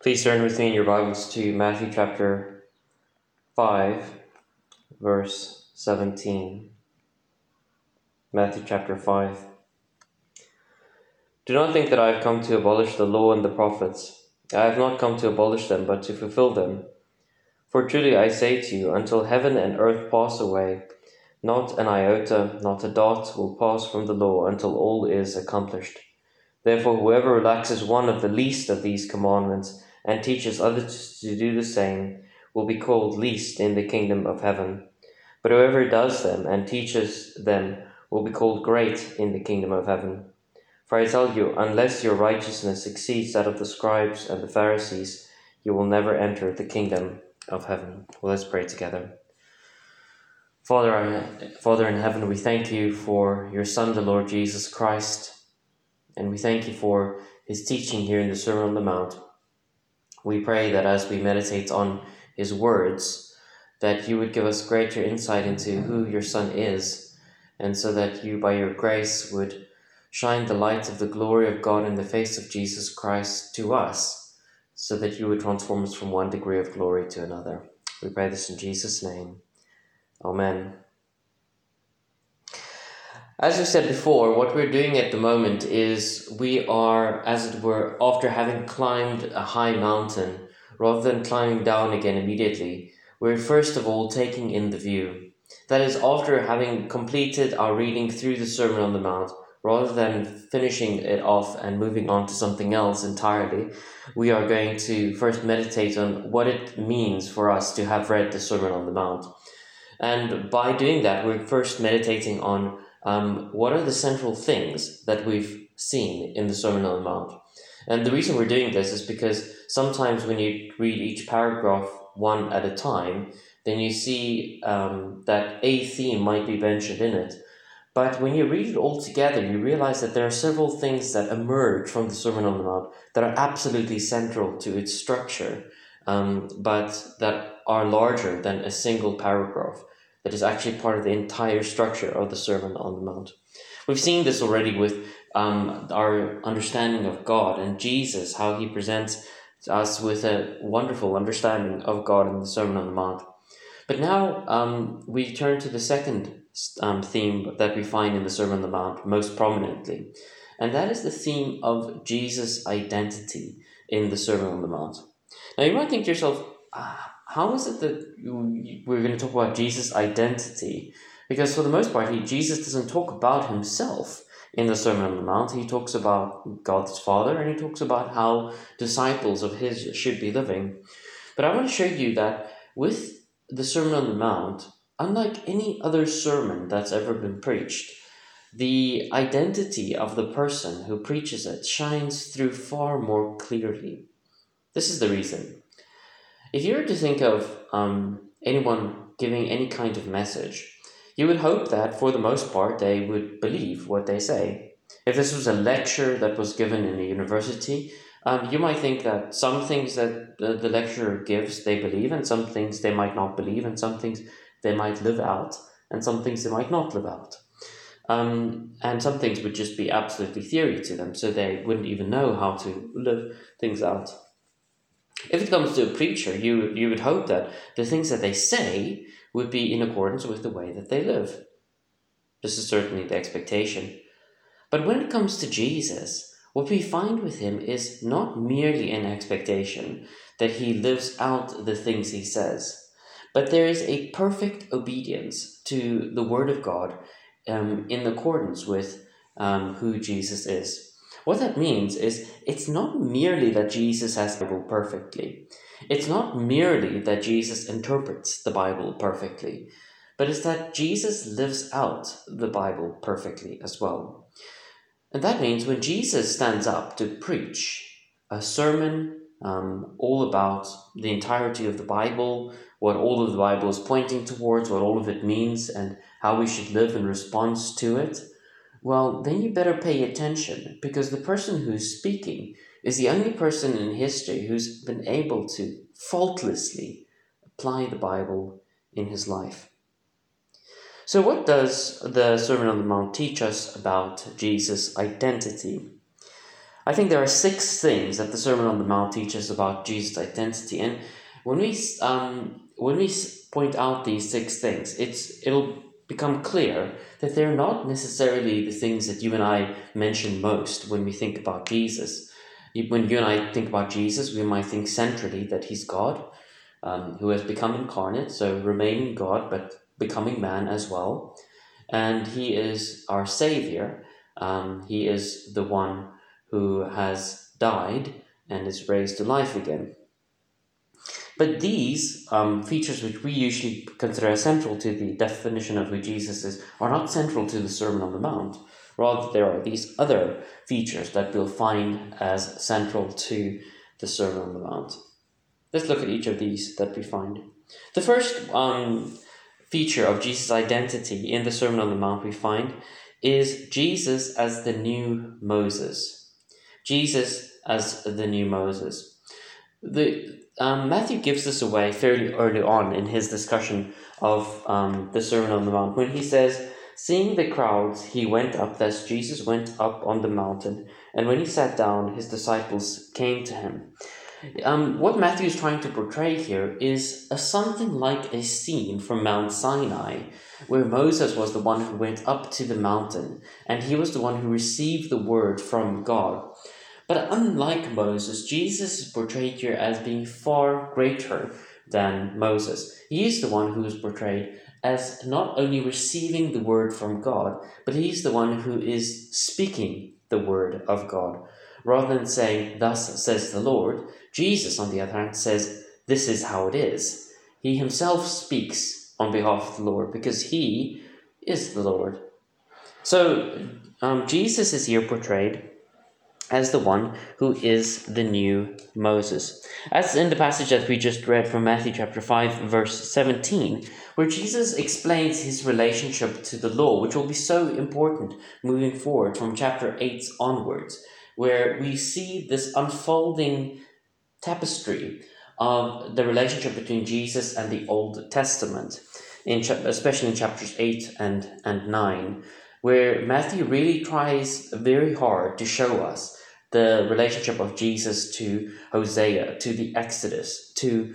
Please turn with me in your Bibles to Matthew chapter 5, verse 17. Matthew chapter 5. Do not think that I have come to abolish the law and the prophets. I have not come to abolish them, but to fulfill them. For truly I say to you, until heaven and earth pass away, not an iota, not a dot will pass from the law until all is accomplished. Therefore, whoever relaxes one of the least of these commandments and teaches others to do the same will be called least in the kingdom of heaven. But whoever does them and teaches them will be called great in the kingdom of heaven. For I tell you, unless your righteousness exceeds that of the scribes and the Pharisees, you will never enter the kingdom of heaven. Well, let's pray together. Father in heaven, we thank you for your Son, the Lord Jesus Christ. And we thank you for his teaching here in the Sermon on the Mount. We pray that as we meditate on his words, that you would give us greater insight into who your Son is, and so that you, by your grace, would shine the light of the glory of God in the face of Jesus Christ to us, so that you would transform us from one degree of glory to another. We pray this in Jesus' name. Amen. As we said before, what we're doing at the moment is we are, as it were, after having climbed a high mountain, rather than climbing down again immediately, we're first of all taking in the view. That is, after having completed our reading through the Sermon on the Mount, rather than finishing it off and moving on to something else entirely, we are going to first meditate on what it means for us to have read the Sermon on the Mount. And by doing that, we're first meditating on what are the central things that we've seen in the Sermon on the Mount. And the reason we're doing this is because sometimes when you read each paragraph one at a time, then you see that a theme might be mentioned in it. But when you read it all together, you realize that there are several things that emerge from the Sermon on the Mount that are absolutely central to its structure, but that are larger than a single paragraph. That is actually part of the entire structure of the Sermon on the Mount. We've seen this already with our understanding of God and Jesus, how he presents us with a wonderful understanding of God in the Sermon on the Mount. But now we turn to the second theme that we find in the Sermon on the Mount most prominently, and that is the theme of Jesus' identity in the Sermon on the Mount. Now you might think to yourself, how is it that we're going to talk about Jesus' identity? Because for the most part, Jesus doesn't talk about himself in the Sermon on the Mount. He talks about God the Father, and he talks about how disciples of his should be living. But I want to show you that with the Sermon on the Mount, unlike any other sermon that's ever been preached, the identity of the person who preaches it shines through far more clearly. This is the reason. If you were to think of anyone giving any kind of message, you would hope that for the most part they would believe what they say. If this was a lecture that was given in a university, you might think that some things that the lecturer gives they believe, and some things they might not believe, and some things they might live out, and some things they might not live out. And some things would just be absolutely theory to them, so they wouldn't even know how to live things out. If it comes to a preacher, you would hope that the things that they say would be in accordance with the way that they live. This is certainly the expectation. But when it comes to Jesus, what we find with him is not merely an expectation that he lives out the things he says, but there is a perfect obedience to the Word of God in accordance with who Jesus is. What that means is it's not merely that Jesus has the Bible perfectly. It's not merely that Jesus interprets the Bible perfectly, but it's that Jesus lives out the Bible perfectly as well. And that means when Jesus stands up to preach a sermon all about the entirety of the Bible, what all of the Bible is pointing towards, what all of it means, and how we should live in response to it, well, then you better pay attention, because the person who's speaking is the only person in history who's been able to faultlessly apply the Bible in his life. So what does the Sermon on the Mount teach us about Jesus' identity? I think there are 6 things that the Sermon on the Mount teaches about Jesus' identity, and when we point out these 6 things, it'll become clear that they're not necessarily the things that you and I mention most when we think about Jesus. When you and I think about Jesus, we might think centrally that he's God, who has become incarnate, so remaining God but becoming man as well, and he is our Savior. He is the one who has died and is raised to life again. But these features, which we usually consider as central to the definition of who Jesus is, are not central to the Sermon on the Mount. Rather, there are these other features that we'll find as central to the Sermon on the Mount. Let's look at each of these that we find. The first feature of Jesus' identity in the Sermon on the Mount we find is Jesus as the new Moses. Jesus as the new Moses. Matthew gives this away fairly early on in his discussion of the Sermon on the Mount when he says, "Seeing the crowds, he went up," thus Jesus went up on the mountain, "and when he sat down, his disciples came to him." What Matthew is trying to portray here is something like a scene from Mount Sinai, where Moses was the one who went up to the mountain, and he was the one who received the word from God. But unlike Moses, Jesus is portrayed here as being far greater than Moses. He is the one who is portrayed as not only receiving the word from God, but he's the one who is speaking the word of God. Rather than saying, "Thus says the Lord," Jesus, on the other hand, says, "This is how it is." He himself speaks on behalf of the Lord because he is the Lord. So Jesus is here portrayed as the one who is the new Moses. As in the passage that we just read from Matthew chapter 5, verse 17, where Jesus explains his relationship to the law, which will be so important moving forward from chapter 8 onwards, where we see this unfolding tapestry of the relationship between Jesus and the Old Testament, especially in chapters 8 and 9, where Matthew really tries very hard to show us the relationship of Jesus to Hosea, to the Exodus, to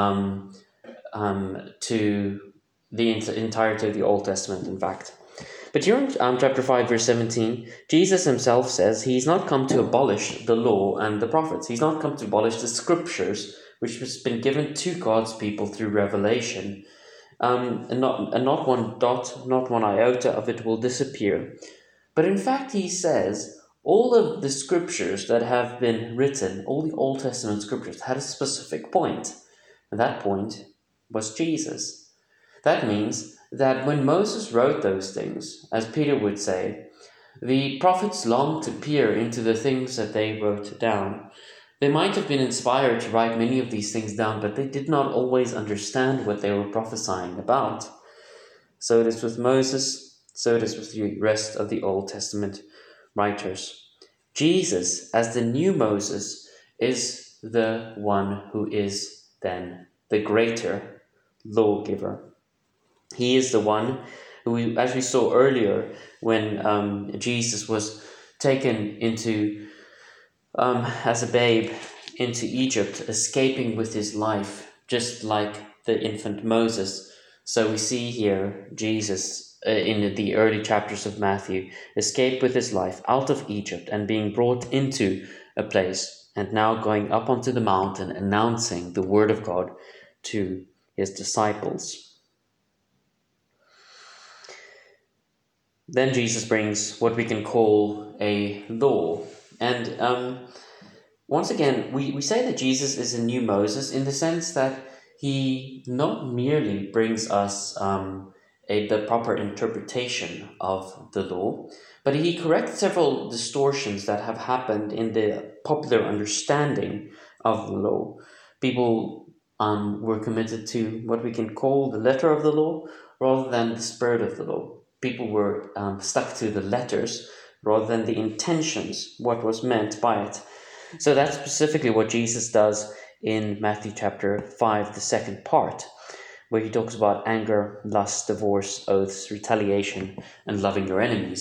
the entirety of the Old Testament, in fact. But here in chapter 5, verse 17, Jesus himself says he's not come to abolish the law and the prophets. He's not come to abolish the scriptures, which has been given to God's people through revelation. And not one dot, not one iota of it will disappear. But in fact, he says all of the scriptures that have been written, all the Old Testament scriptures, had a specific point. And that point was Jesus. That means that when Moses wrote those things, as Peter would say, the prophets longed to peer into the things that they wrote down. They might have been inspired to write many of these things down, but they did not always understand what they were prophesying about. So it is with Moses, so it is with the rest of the Old Testament writers. Jesus, as the new Moses, is the one who is then the greater lawgiver. He is the one who, as we saw earlier, when Jesus was taken into, as a babe, into Egypt, escaping with his life, just like the infant Moses. So we see here Jesus in the early chapters of Matthew escape with his life out of Egypt and being brought into a place, and now going up onto the mountain, announcing the word of God to his disciples. Then Jesus brings what we can call a law. And once again, we say that Jesus is a new Moses in the sense that he not merely brings us the proper interpretation of the law, but he corrects several distortions that have happened in the popular understanding of the law. People were committed to what we can call the letter of the law rather than the spirit of the law. People were stuck to the letters rather than the intentions, what was meant by it. So that's specifically what Jesus does in Matthew chapter 5, the second part, where he talks about anger, lust, divorce, oaths, retaliation, and loving your enemies.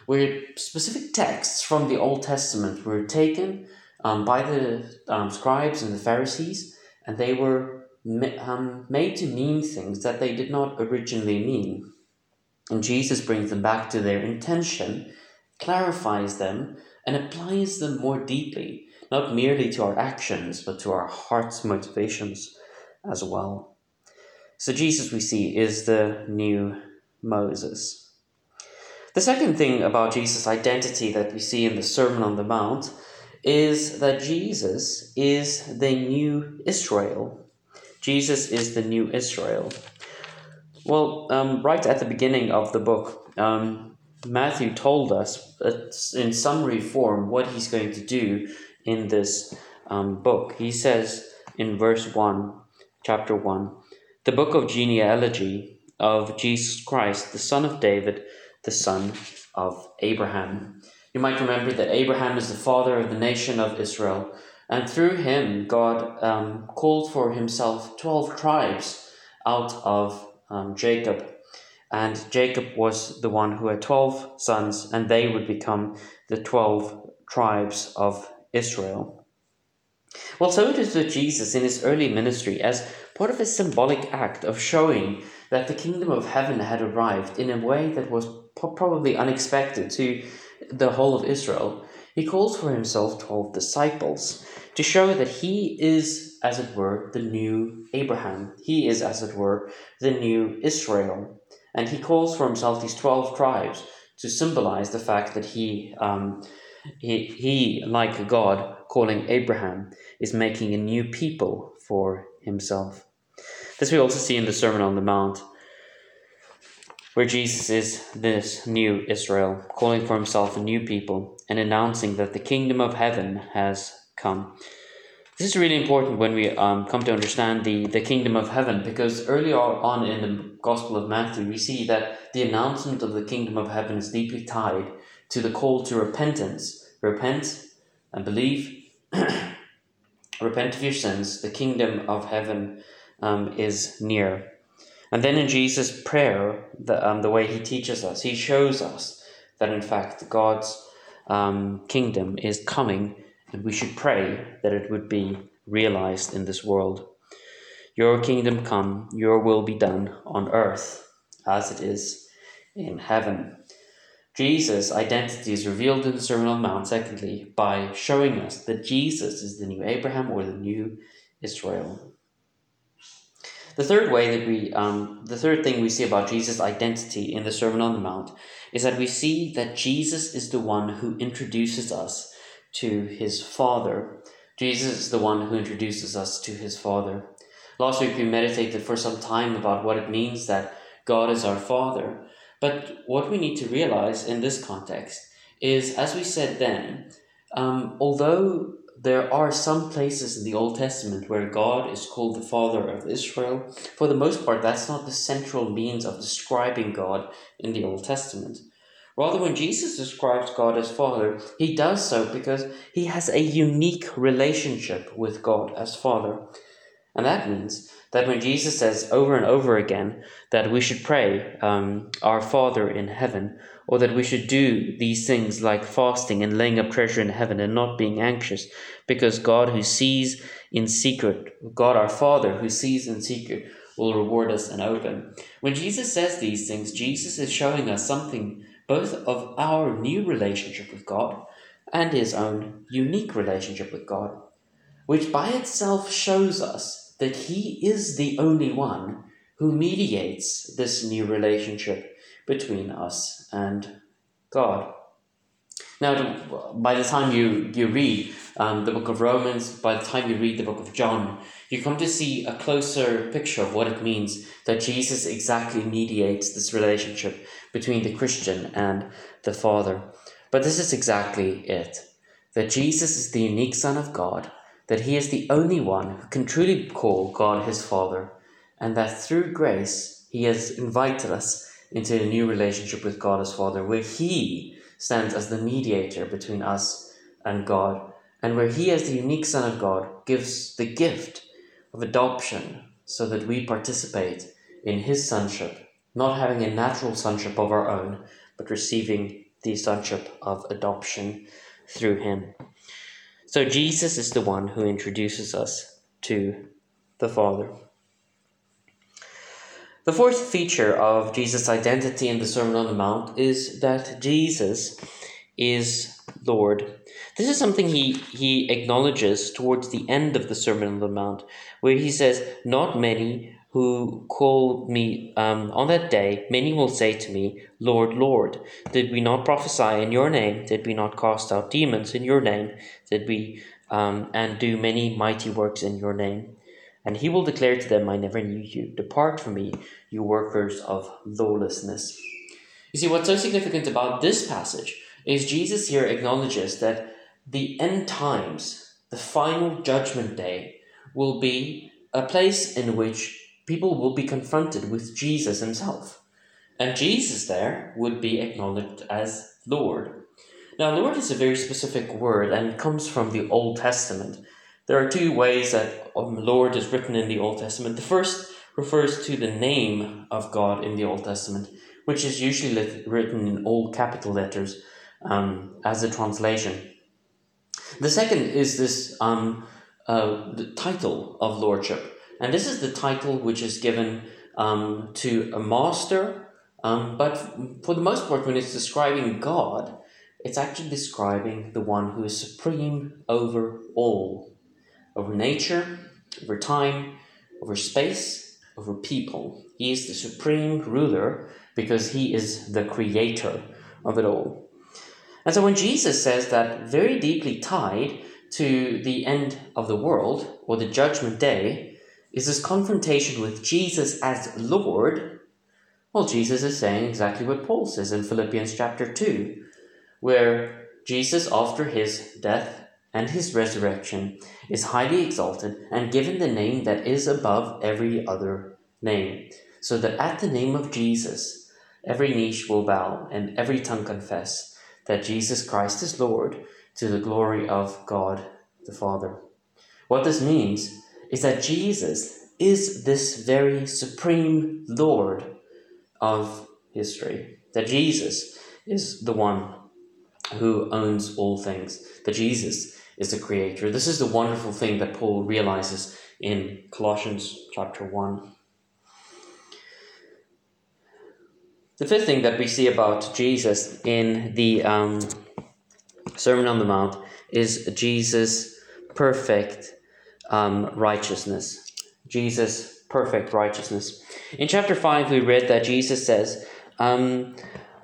where specific texts from the Old Testament were taken by the scribes and the Pharisees, and they were made to mean things that they did not originally mean. And Jesus brings them back to their intention, clarifies them, and applies them more deeply, not merely to our actions, but to our heart's motivations as well. So Jesus, we see, is the new Moses. The second thing about Jesus' identity that we see in the Sermon on the Mount is that Jesus is the new Israel. Jesus is the new Israel. Well, right at the beginning of the book, Matthew told us in summary form what he's going to do in this book. He says in verse 1, chapter 1, the book of genealogy of Jesus Christ, the son of David, the son of Abraham. You might remember that Abraham is the father of the nation of Israel, and through him God called for himself 12 tribes out of Jacob. And Jacob was the one who had 12 sons, and they would become the 12 tribes of Israel. Well, so it is with Jesus in his early ministry, as part of a symbolic act of showing that the kingdom of heaven had arrived in a way that was probably unexpected to the whole of Israel. He calls for himself 12 disciples to show that he is, as it were, the new Abraham. He is, as it were, the new Israel. And he calls for himself these 12 tribes to symbolize the fact that he, like God, calling Abraham, is making a new people for himself. This we also see in the Sermon on the Mount, where Jesus is this new Israel, calling for himself a new people and announcing that the kingdom of heaven has come. This is really important when we come to understand the kingdom of heaven, because earlier on in the Gospel of Matthew, we see that the announcement of the kingdom of heaven is deeply tied to the call to repentance. Repent and believe. Repent of your sins. The kingdom of heaven is near. And then in Jesus' prayer, the way he teaches us, he shows us that in fact God's kingdom is coming, and we should pray that it would be realized in this world. Your kingdom come, your will be done on earth as it is in heaven. Jesus' identity is revealed in the Sermon on the Mount, secondly, by showing us that Jesus is the new Abraham or the new Israel. The third thing we see about Jesus' identity in the Sermon on the Mount is that we see that Jesus is the one who introduces us to his Father. Jesus is the one who introduces us to his Father. Last week we meditated for some time about what it means that God is our Father. But what we need to realize in this context is, as we said then, although there are some places in the Old Testament where God is called the Father of Israel, for the most part that's not the central means of describing God in the Old Testament. Rather, when Jesus describes God as Father, he does so because he has a unique relationship with God as Father. And that means that when Jesus says over and over again that we should pray, our Father in heaven, or that we should do these things like fasting and laying up treasure in heaven and not being anxious, because God who sees in secret, God our Father who sees in secret, will reward us in open. When Jesus says these things, Jesus is showing us something both of our new relationship with God and his own unique relationship with God, which by itself shows us that he is the only one who mediates this new relationship between us and God. Now, by the time you read the book of Romans, by the time you read the book of John, you come to see a closer picture of what it means that Jesus exactly mediates this relationship between the Christian and the Father. But this is exactly it, that Jesus is the unique Son of God, that he is the only one who can truly call God his Father, and that through grace he has invited us into a new relationship with God as Father, where he stands as the mediator between us and God, and where he, as the unique Son of God, gives the gift of adoption so that we participate in his sonship, not having a natural sonship of our own, but receiving the sonship of adoption through him. So Jesus is the one who introduces us to the Father. The fourth feature of Jesus' identity in the Sermon on the Mount is that Jesus is Lord. This is something he acknowledges towards the end of the Sermon on the Mount, where he says, "Not many who call me on that day, many will say to me, Lord, Lord, did we not prophesy in your name? Did we not cast out demons in your name? Did we and do many mighty works in your name? And he will declare to them, I never knew you. Depart from me, you workers of lawlessness." You see, what's so significant about this passage is Jesus here acknowledges that the end times, the final judgment day, will be a place in which people will be confronted with Jesus himself. And Jesus there would be acknowledged as Lord. Now, Lord is a very specific word and comes from the Old Testament. There are two ways that Lord is written in the Old Testament. The first refers to the name of God in the Old Testament, which is usually written in all capital letters as a translation. The second is this the title of lordship. And this is the title which is given to a master, but for the most part, when it's describing God, it's actually describing the one who is supreme over all, over nature, over time, over space, over people. He is the supreme ruler because he is the creator of it all. And so when Jesus says that, very deeply tied to the end of the world, or the judgment day, is this confrontation with Jesus as Lord, well, Jesus is saying exactly what Paul says in Philippians chapter 2, where Jesus, after his death and his resurrection, is highly exalted and given the name that is above every other name, so that at the name of Jesus, every knee will bow and every tongue confess that Jesus Christ is Lord, to the glory of God the Father. What this means is that Jesus is this very supreme Lord of history, that Jesus is the one who owns all things, that Jesus is the creator. This is the wonderful thing that Paul realizes in Colossians chapter 1. The fifth thing that we see about Jesus in the Sermon on the Mount is Jesus' perfect righteousness. Jesus' perfect righteousness. In chapter 5, we read that Jesus says, 5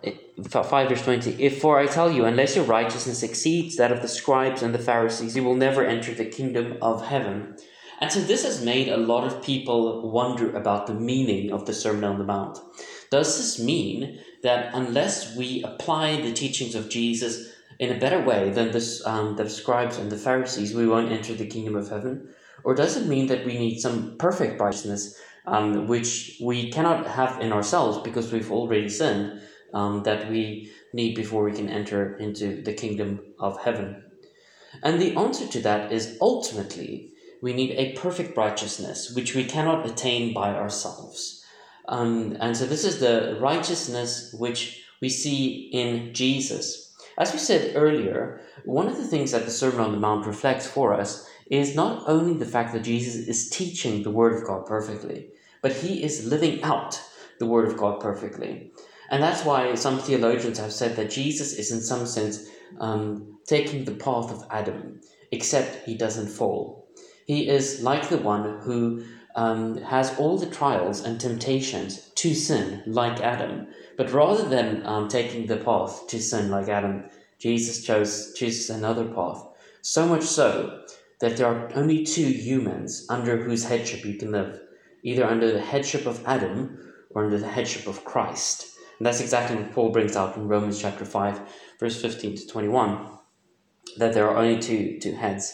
verse 20, For I tell you, unless your righteousness exceeds that of the scribes and the Pharisees, you will never enter the kingdom of heaven. And so this has made a lot of people wonder about the meaning of the Sermon on the Mount. Does this mean that unless we apply the teachings of Jesus in a better way than the scribes and the Pharisees, we won't enter the kingdom of heaven? Or does it mean that we need some perfect righteousness, which we cannot have in ourselves because we've already sinned, that we need before we can enter into the kingdom of heaven? And the answer to that is ultimately we need a perfect righteousness, which we cannot attain by ourselves. And so this is the righteousness which we see in Jesus. As we said earlier, one of the things that the Sermon on the Mount reflects for us is not only the fact that Jesus is teaching the Word of God perfectly, but he is living out the Word of God perfectly. And that's why some theologians have said that Jesus is in some sense taking the path of Adam, except he doesn't fall. He is like the one who has all the trials and temptations to sin like Adam. But rather than taking the path to sin like Adam, Jesus chooses another path. So much so that there are only two humans under whose headship you can live, either under the headship of Adam or under the headship of Christ. And that's exactly what Paul brings out in Romans chapter 5, verse 15 to 21, that there are only two heads.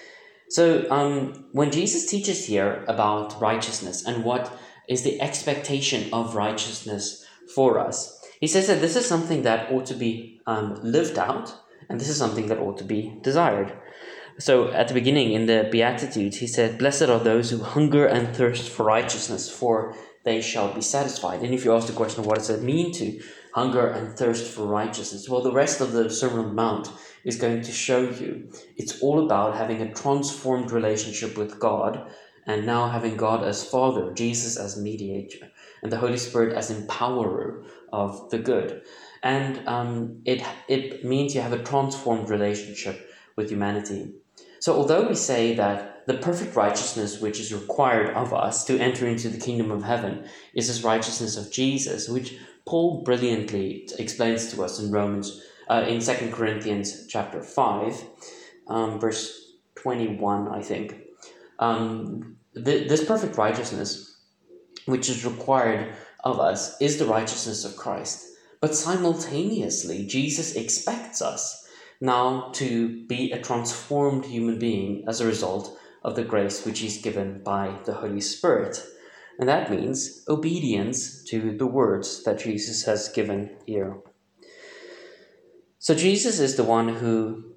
So when Jesus teaches here about righteousness and what is the expectation of righteousness for us, he says that this is something that ought to be lived out, and this is something that ought to be desired. So at the beginning in the Beatitudes, he said, "Blessed are those who hunger and thirst for righteousness, for they shall be satisfied." And if you ask the question, what does it mean to hunger and thirst for righteousness. Well, the rest of the Sermon on the Mount is going to show you it's all about having a transformed relationship with God, and now having God as Father, Jesus as mediator, and the Holy Spirit as empowerer of the good. And it means you have a transformed relationship with humanity. So although we say that the perfect righteousness which is required of us to enter into the kingdom of heaven is this righteousness of Jesus, which Paul brilliantly explains to us in in 2 Corinthians chapter 5, verse 21, I think. This perfect righteousness, which is required of us, is the righteousness of Christ. But simultaneously, Jesus expects us now to be a transformed human being as a result of the grace which he's given by the Holy Spirit. And that means obedience to the words that Jesus has given here. So Jesus is the one who,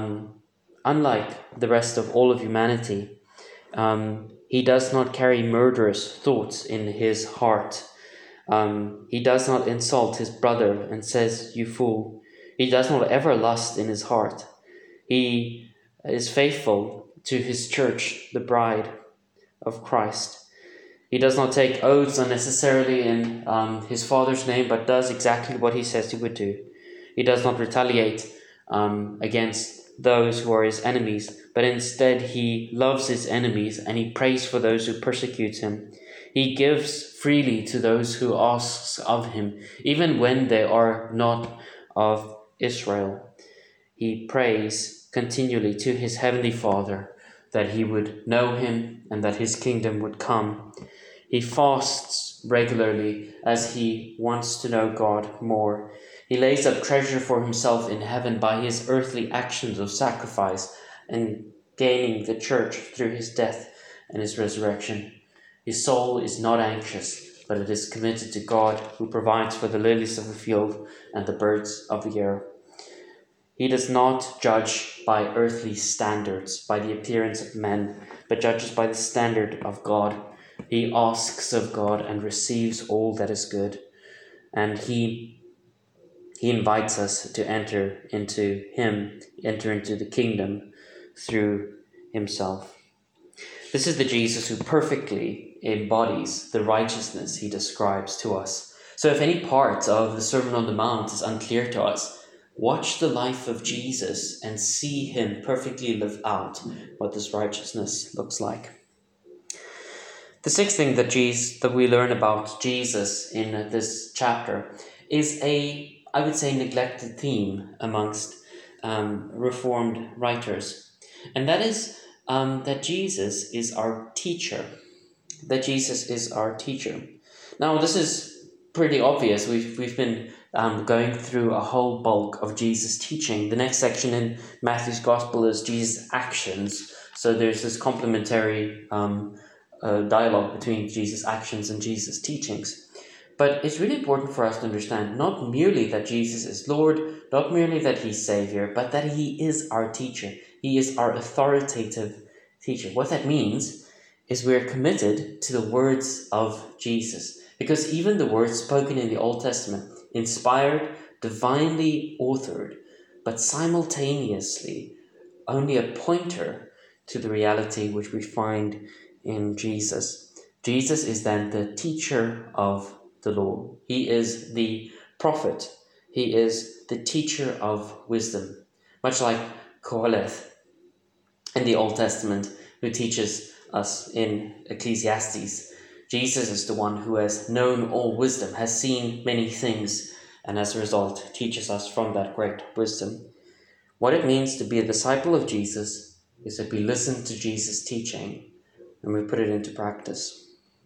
unlike the rest of all of humanity, he does not carry murderous thoughts in his heart. He does not insult his brother and says, "You fool." He does not ever lust in his heart. He is faithful to his church, the bride of Christ. He does not take oaths unnecessarily in his Father's name, but does exactly what he says he would do. He does not retaliate against those who are his enemies, but instead he loves his enemies and he prays for those who persecute him. He gives freely to those who ask of him, even when they are not of Israel. He prays continually to his heavenly Father that he would know him and that his kingdom would come. He fasts regularly as he wants to know God more. He lays up treasure for himself in heaven by his earthly actions of sacrifice and gaining the church through his death and his resurrection. His soul is not anxious, but it is committed to God, who provides for the lilies of the field and the birds of the air. He does not judge by earthly standards, by the appearance of men, but judges by the standard of God. He asks of God and receives all that is good. And he invites us to enter into the kingdom through himself. This is the Jesus who perfectly embodies the righteousness he describes to us. So if any part of the Sermon on the Mount is unclear to us, watch the life of Jesus and see him perfectly live out what this righteousness looks like. The sixth thing that we learn about Jesus in this chapter is I would say, neglected theme amongst Reformed writers. And that is that Jesus is our teacher. That Jesus is our teacher. Now, this is pretty obvious. We've been going through a whole bulk of Jesus' teaching. The next section in Matthew's Gospel is Jesus' actions. So there's this complementary dialogue between Jesus' actions and Jesus' teachings. But it's really important for us to understand not merely that Jesus is Lord, not merely that he's Savior, but that he is our teacher. He is our authoritative teacher. What that means is we're committed to the words of Jesus. Because even the words spoken in the Old Testament, inspired, divinely authored, but simultaneously only a pointer to the reality which we find in Jesus. Jesus is then the teacher of the law. He is the prophet. He is the teacher of wisdom. Much like Qoheleth in the Old Testament, who teaches us in Ecclesiastes. Jesus is the one who has known all wisdom, has seen many things, and as a result teaches us from that great wisdom. What it means to be a disciple of Jesus is that we listen to Jesus' teaching and we put it into practice.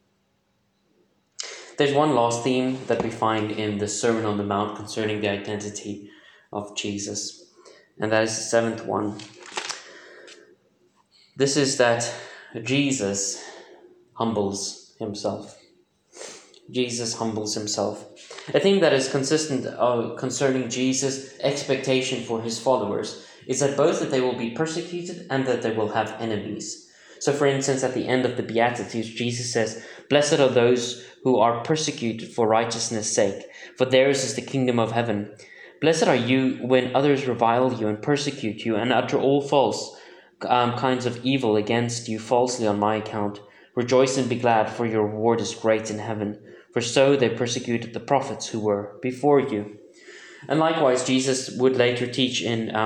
There's one last theme that we find in the Sermon on the Mount concerning the identity of Jesus, and that is the seventh one. This is that Jesus humbles himself. Jesus humbles himself. A theme that is consistent concerning Jesus' expectation for his followers is that both that they will be persecuted and that they will have enemies. So, for instance, at the end of the Beatitudes, Jesus says, "Blessed are those who are persecuted for righteousness' sake, for theirs is the kingdom of heaven. Blessed are you when others revile you and persecute you and utter all false kinds of evil against you falsely on my account. Rejoice and be glad, for your reward is great in heaven. For so they persecuted the prophets who were before you." And likewise, Jesus would later teach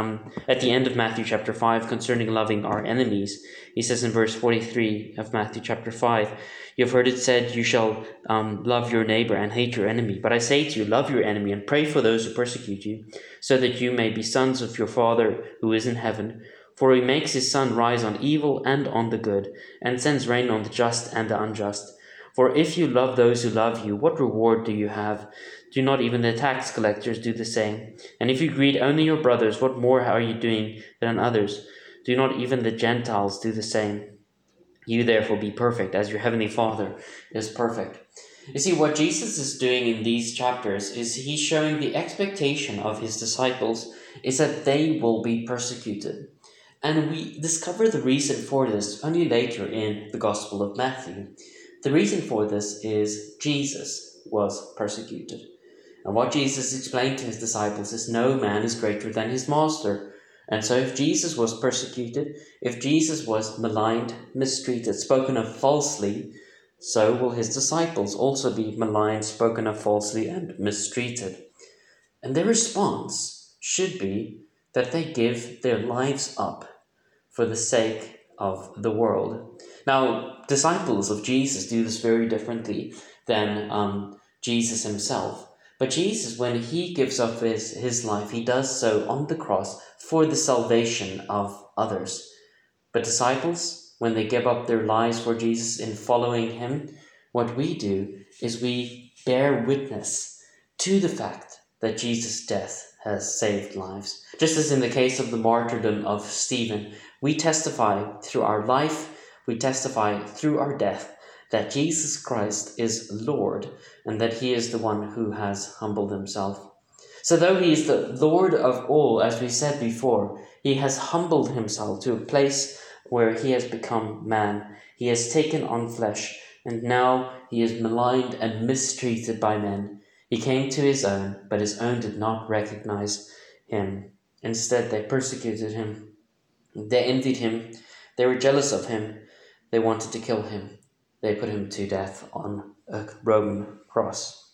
at the end of Matthew chapter 5 concerning loving our enemies. He says in verse 43 of Matthew chapter 5, "You have heard it said, you shall love your neighbor and hate your enemy. But I say to you, love your enemy and pray for those who persecute you, so that you may be sons of your Father who is in heaven. For he makes his sun rise on evil and on the good, and sends rain on the just and the unjust. For if you love those who love you, what reward do you have? Do not even the tax collectors do the same? And if you greet only your brothers, what more are you doing than others? Do not even the Gentiles do the same? You therefore be perfect, as your heavenly Father is perfect." You see, what Jesus is doing in these chapters is he's showing the expectation of his disciples is that they will be persecuted. And we discover the reason for this only later in the Gospel of Matthew. The reason for this is Jesus was persecuted. And what Jesus explained to his disciples is no man is greater than his master. And so if Jesus was persecuted, if Jesus was maligned, mistreated, spoken of falsely, so will his disciples also be maligned, spoken of falsely, and mistreated. And their response should be that they give their lives up for the sake of the world. Now, disciples of Jesus do this very differently than Jesus himself. But Jesus, when he gives up his life, he does so on the cross for the salvation of others. But disciples, when they give up their lives for Jesus in following him, what we do is we bear witness to the fact that Jesus' death has saved lives. Just as in the case of the martyrdom of Stephen, we testify through our life, we testify through our death, that Jesus Christ is Lord and that he is the one who has humbled himself. So though he is the Lord of all, as we said before, he has humbled himself to a place where he has become man. He has taken on flesh, and now he is maligned and mistreated by men. He came to his own, but his own did not recognize him. Instead, they persecuted him. They envied him. They were jealous of him. They wanted to kill him. They put him to death on a Roman cross.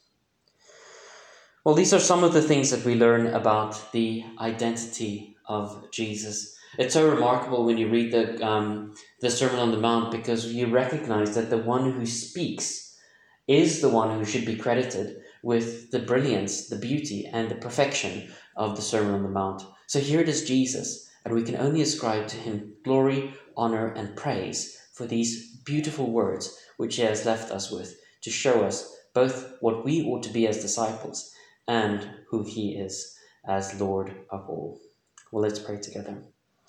Well, these are some of the things that we learn about the identity of Jesus. It's so remarkable when you read the Sermon on the Mount, because you recognize that the one who speaks is the one who should be credited with the brilliance, the beauty, and the perfection of the Sermon on the Mount. So here it is Jesus, and we can only ascribe to him glory, honor, and praise for these beautiful words which he has left us with to show us both what we ought to be as disciples and who he is as Lord of all. Well, let's pray together.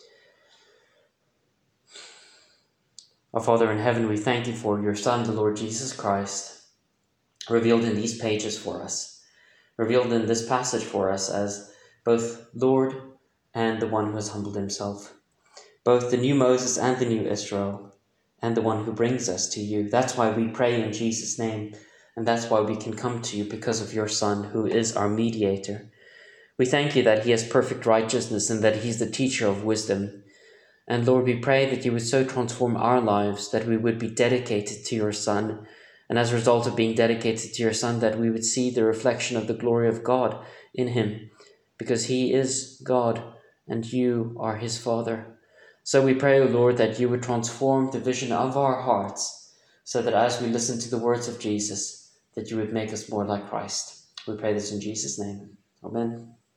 Our Father in heaven, we thank you for your Son, the Lord Jesus Christ, revealed in these pages for us, revealed in this passage for us as both Lord and the one who has humbled himself, both the new Moses and the new Israel, and the one who brings us to you. That's why we pray in Jesus' name, and that's why we can come to you, because of your Son, who is our mediator. We thank you that he has perfect righteousness and that he's the teacher of wisdom. And Lord, we pray that you would so transform our lives that we would be dedicated to your Son, and as a result of being dedicated to your Son, that we would see the reflection of the glory of God in him, because he is God and you are his Father. So we pray, O Lord, that you would transform the vision of our hearts, so that as we listen to the words of Jesus, that you would make us more like Christ. We pray this in Jesus' name. Amen.